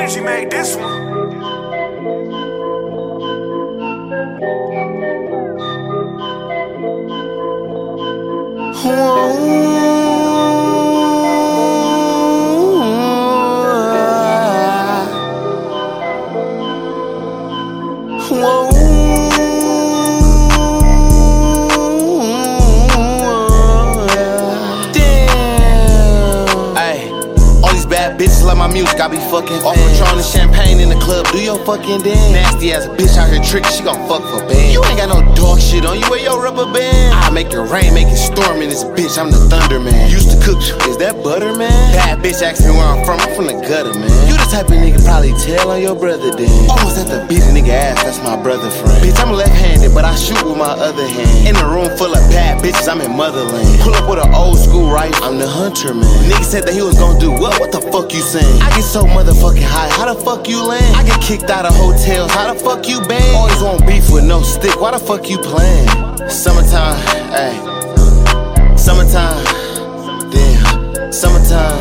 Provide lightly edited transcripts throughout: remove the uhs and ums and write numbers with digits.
Benji made this one. Bitches like my music, I be fucking off Patron and champagne in the club, do your fucking dance. Nasty ass bitch out here tricking, she gon' fuck for band. You ain't got no dog shit on you, wear your rubber band. I make it rain, make it storm in this bitch, I'm the thunder man. Used to cook, is that butter man? Bad bitch ask me where I'm from the gutter man. You the type of nigga probably tell on your brother then. Almost have to beat a nigga ass, that's my brother friend. Bitch, I'm left-handed, but I shoot with my other hand. In a room full of bad bitches, I'm in motherland. Pull up with an old school rifle, I'm the hunter man. Nigga said that he was gon' do what the fuck you saying? I get so motherfucking high, how the fuck you land? I get kicked out of hotels, how the fuck you bang? Always want beef with no stick, why the fuck you playing? Summertime, ayy. Summertime, damn. Summertime,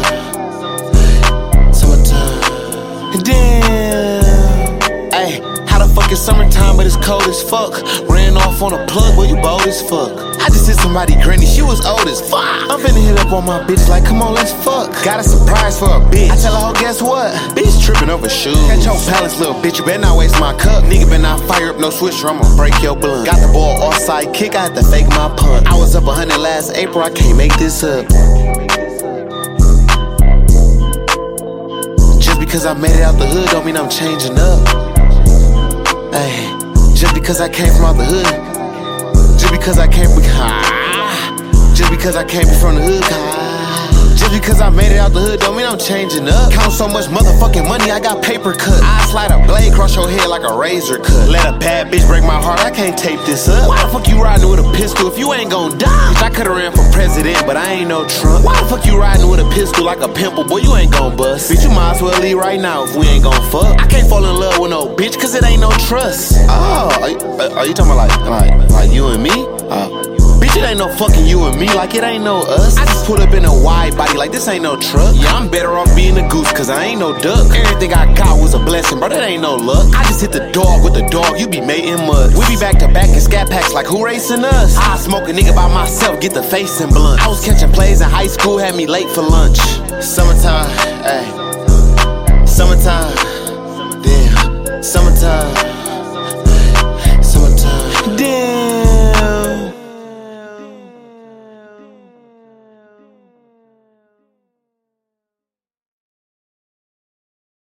summertime, damn. Ayy, how the fuck is summertime but it's cold as fuck? Ran off on a plug, boy, you bold as fuck. I just hit somebody granny, she was old as fuck. I'm finna hit up on my bitch like, come on, let's fuck. Got a surprise for a bitch. I tell her, oh, guess what? Bitch tripping over shoes. Catch your palace, little bitch, you better not waste my cup. Nigga better not fire up no switcher, I'ma break your blunt. Got the ball offside kick, I had to fake my punt. I was up 100 last April, I can't make this up. Just because I made it out the hood don't mean I'm changing up. Ay, just because I came from out the hood. Just because I can't be just because I can't be from the hood, just because I made it out the hood don't mean I'm changing up. Count so much motherfucking money, I got paper cut. I slide a blade across your head like a razor cut. Let a bad bitch break my heart, I can't tape this up. Why the fuck you riding with a pistol if you ain't gon' die? Bitch, I could've ran for president, but I ain't no Trump. Why the fuck you riding with a pistol like a pimple? Boy, you ain't gon' bust. Bitch, you might as well leave right now if we ain't gon' fuck. I can't fall in love with no bitch cause it ain't no trust. Oh, are you talking about like you and me? Bitch, it ain't no fucking you and me, like it ain't no us. I just pulled up in a wide body, like this ain't no truck. Yeah, I'm better off being a goose, cause I ain't no duck. Everything I got was a blessing, bro, that ain't no luck. I just hit the dog with the dog, you be mating mud. We be back to back in scat packs, like who racing us? I smoke a nigga by myself, get the face and blunt. I was catching plays in high school, had me late for lunch. Summertime, ayy.